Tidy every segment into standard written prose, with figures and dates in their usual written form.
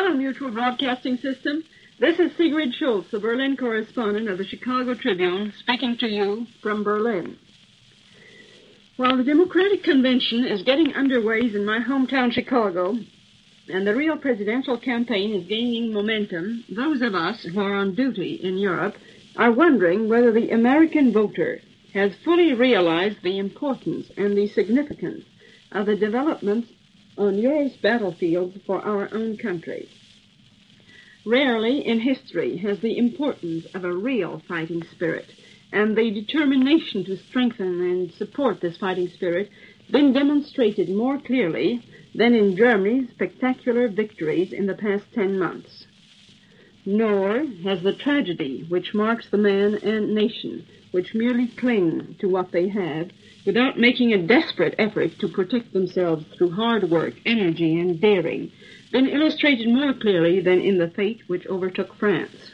Hello, Mutual Broadcasting System. This is Sigrid Schultz, the Berlin correspondent of the Chicago Tribune, speaking to you from Berlin. While the Democratic Convention is getting underway in my hometown, Chicago, and the real presidential campaign is gaining momentum, those of us who are on duty in Europe are wondering whether the American voter has fully realized the importance and the significance of the developments on Europe's battlefields for our own country. Rarely in history has the importance of a real fighting spirit and the determination to strengthen and support this fighting spirit been demonstrated more clearly than in Germany's spectacular victories in the past 10 months. Nor has the tragedy which marks the man and nation which merely cling to what they have without making a desperate effort to protect themselves through hard work, energy, and daring, been illustrated more clearly than in the fate which overtook France.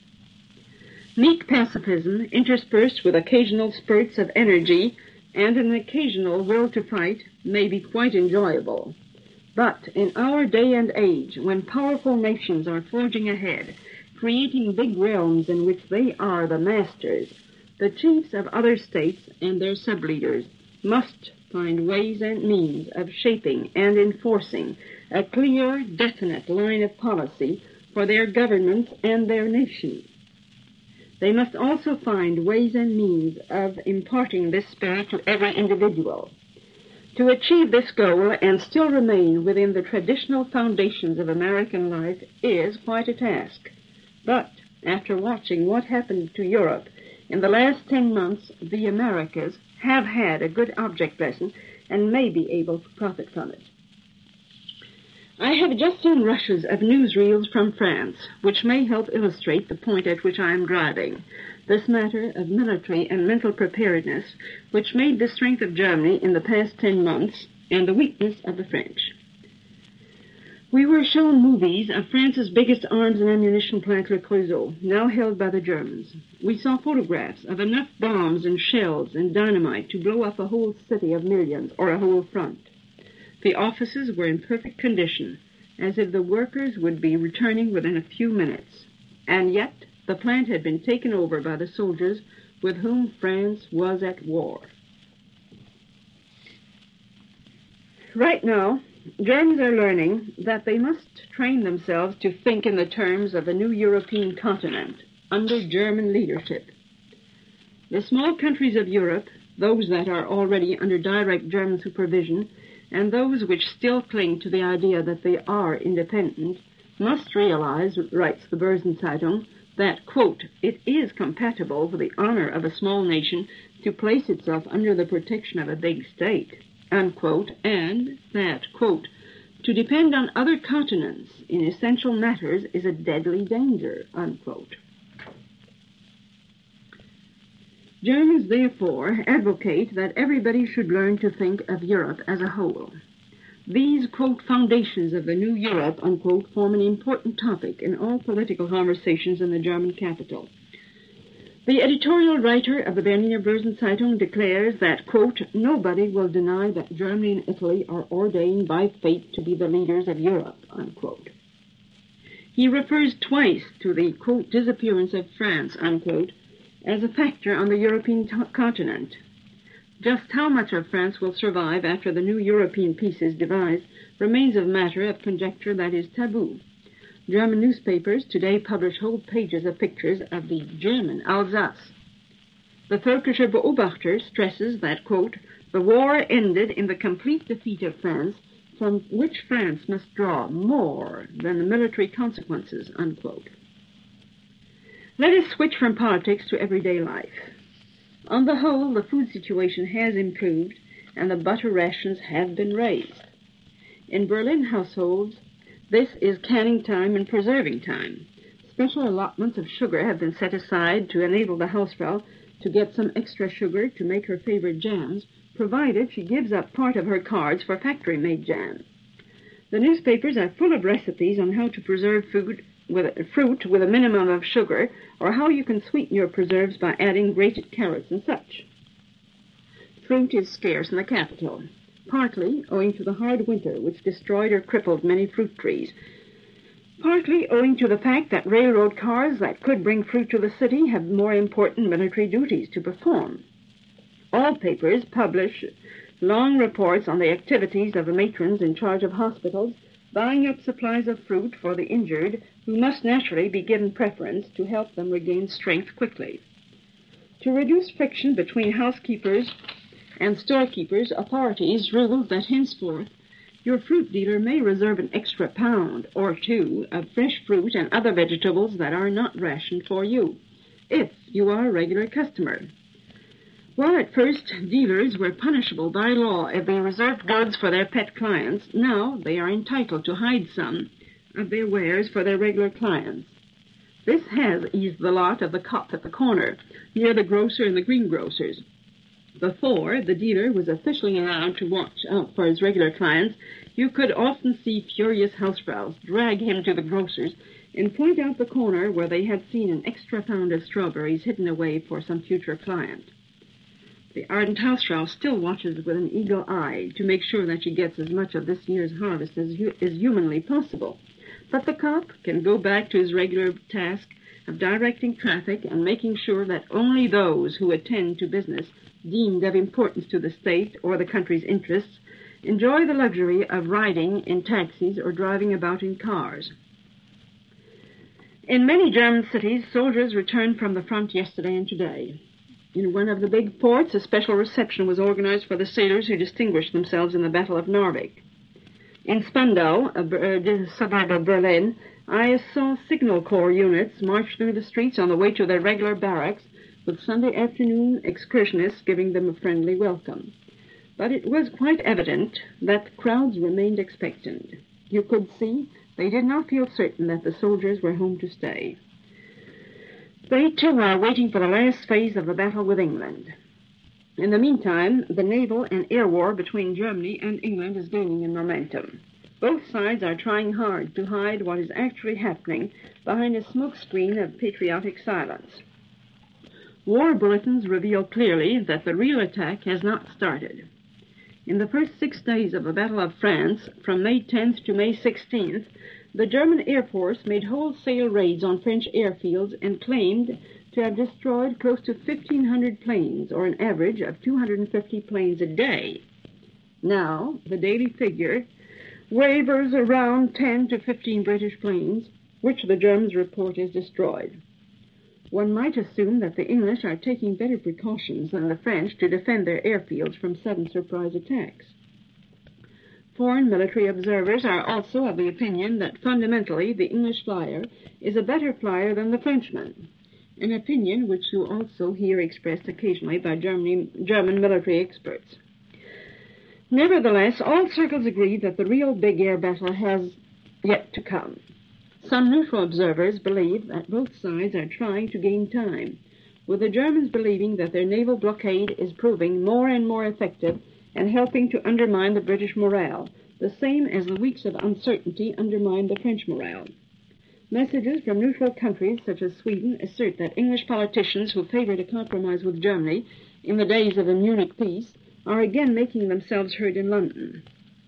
Meek pacifism, interspersed with occasional spurts of energy and an occasional will to fight, may be quite enjoyable. But in our day and age, when powerful nations are forging ahead, creating big realms in which they are the masters, the chiefs of other states and their sub-leaders must find ways and means of shaping and enforcing a clear, definite line of policy for their governments and their nation. They must also find ways and means of imparting this spirit to every individual. To achieve this goal and still remain within the traditional foundations of American life is quite a task. But after watching what happened to Europe in the last 10 months, the Americas have had a good object lesson and may be able to profit from it. I have just seen rushes of newsreels from France, which may help illustrate the point at which I am driving, this matter of military and mental preparedness, which made the strength of Germany in the past 10 months and the weakness of the French. We were shown movies of France's biggest arms and ammunition plant, Le Creusot, now held by the Germans. We saw photographs of enough bombs and shells and dynamite to blow up a whole city of millions or a whole front. The offices were in perfect condition, as if the workers would be returning within a few minutes. And yet, the plant had been taken over by the soldiers with whom France was at war. Right now, Germans are learning that they must train themselves to think in the terms of a new European continent under German leadership. The small countries of Europe, those that are already under direct German supervision, and those which still cling to the idea that they are independent, must realize, writes the Börsen-Zeitung, that, quote, it is compatible with the honor of a small nation to place itself under the protection of a big state, unquote, and that, quote, to depend on other continents in essential matters is a deadly danger, unquote. Germans, therefore, advocate that everybody should learn to think of Europe as a whole. These, quote, foundations of the new Europe, unquote, form an important topic in all political conversations in the German capital. The editorial writer of the Berliner Börsen-Zeitung declares that, quote, nobody will deny that Germany and Italy are ordained by fate to be the leaders of Europe, unquote. He refers twice to the, quote, disappearance of France, unquote, as a factor on the European continent. Just how much of France will survive after the new European peace is devised remains a matter of conjecture that is taboo. German newspapers today publish whole pages of pictures of the German Alsace. The Völkischer Beobachter stresses that, quote, the war ended in the complete defeat of France, from which France must draw more than the military consequences, unquote. Let us switch from politics to everyday life. On the whole, the food situation has improved, and the butter rations have been raised. In Berlin households, this is canning time and preserving time. Special allotments of sugar have been set aside to enable the Hausfrau to get some extra sugar to make her favorite jams, provided she gives up part of her cards for factory-made jam. The newspapers are full of recipes on how to preserve fruit with a minimum of sugar, or how you can sweeten your preserves by adding grated carrots and such. Fruit is scarce in the capital, partly owing to the hard winter which destroyed or crippled many fruit trees. partly owing to the fact that railroad cars that could bring fruit to the city have more important military duties to perform. All papers publish long reports on the activities of the matrons in charge of hospitals, buying up supplies of fruit for the injured, who must naturally be given preference to help them regain strength quickly. To reduce friction between housekeepers and storekeepers, authorities ruled that henceforth your fruit dealer may reserve an extra pound or two of fresh fruit and other vegetables that are not rationed for you, if you are a regular customer. While at first dealers were punishable by law if they reserved goods for their pet clients, now they are entitled to hide some of their wares for their regular clients. This has eased the lot of the cop at the corner, near the grocer and the greengrocers. Before the dealer was officially allowed to watch out for his regular clients, you could often see furious housefrows drag him to the grocer's and point out the corner where they had seen an extra pound of strawberries hidden away for some future client. The ardent housefrau still watches with an eagle eye to make sure that she gets as much of this year's harvest as humanly possible. But the cop can go back to his regular task of directing traffic and making sure that only those who attend to business deemed of importance to the state or the country's interests enjoy the luxury of riding in taxis or driving about in cars. In many German cities, soldiers returned from the front yesterday and today. In one of the big ports, a special reception was organized for the sailors who distinguished themselves in the Battle of Narvik. In Spandau, a suburb of Berlin, I saw Signal Corps units march through the streets on the way to their regular barracks, with Sunday afternoon excursionists giving them a friendly welcome. But it was quite evident that crowds remained expectant. You could see they did not feel certain that the soldiers were home to stay. They, too, are waiting for the last phase of the battle with England. In the meantime, the naval and air war between Germany and England is gaining in momentum. Both sides are trying hard to hide what is actually happening behind a smokescreen of patriotic silence. War bulletins reveal clearly that the real attack has not started. In the first 6 days of the Battle of France, from May 10th to May 16th, the German Air Force made wholesale raids on French airfields and claimed to have destroyed close to 1,500 planes, or an average of 250 planes a day. Now, the daily figure wavers around 10 to 15 British planes, which the Germans report is destroyed. One might assume that the English are taking better precautions than the French to defend their airfields from sudden surprise attacks. Foreign military observers are also of the opinion that fundamentally the English flyer is a better flyer than the Frenchman, an opinion which you also hear expressed occasionally by German military experts. Nevertheless, all circles agree that the real big air battle has yet to come. Some neutral observers believe that both sides are trying to gain time, with the Germans believing that their naval blockade is proving more and more effective and helping to undermine the British morale, the same as the weeks of uncertainty undermined the French morale. Messages from neutral countries such as Sweden assert that English politicians who favored a compromise with Germany in the days of the Munich peace are again making themselves heard in London.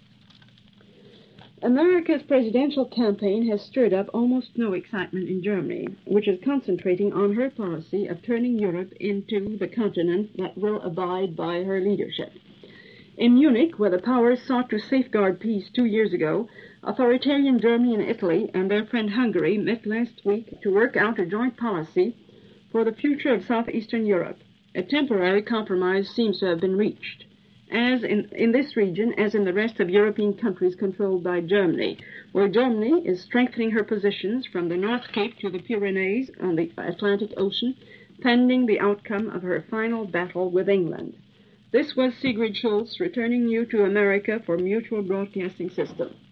America's presidential campaign has stirred up almost no excitement in Germany, which is concentrating on her policy of turning Europe into the continent that will abide by her leadership. In Munich, where the powers sought to safeguard peace 2 years ago, authoritarian Germany and Italy and their friend Hungary met last week to work out a joint policy for the future of southeastern Europe. A temporary compromise seems to have been reached. As in this region, as in the rest of European countries controlled by Germany, where Germany is strengthening her positions from the North Cape to the Pyrenees on the Atlantic Ocean, pending the outcome of her final battle with England. This was Sigrid Schultz returning you to America for Mutual Broadcasting System.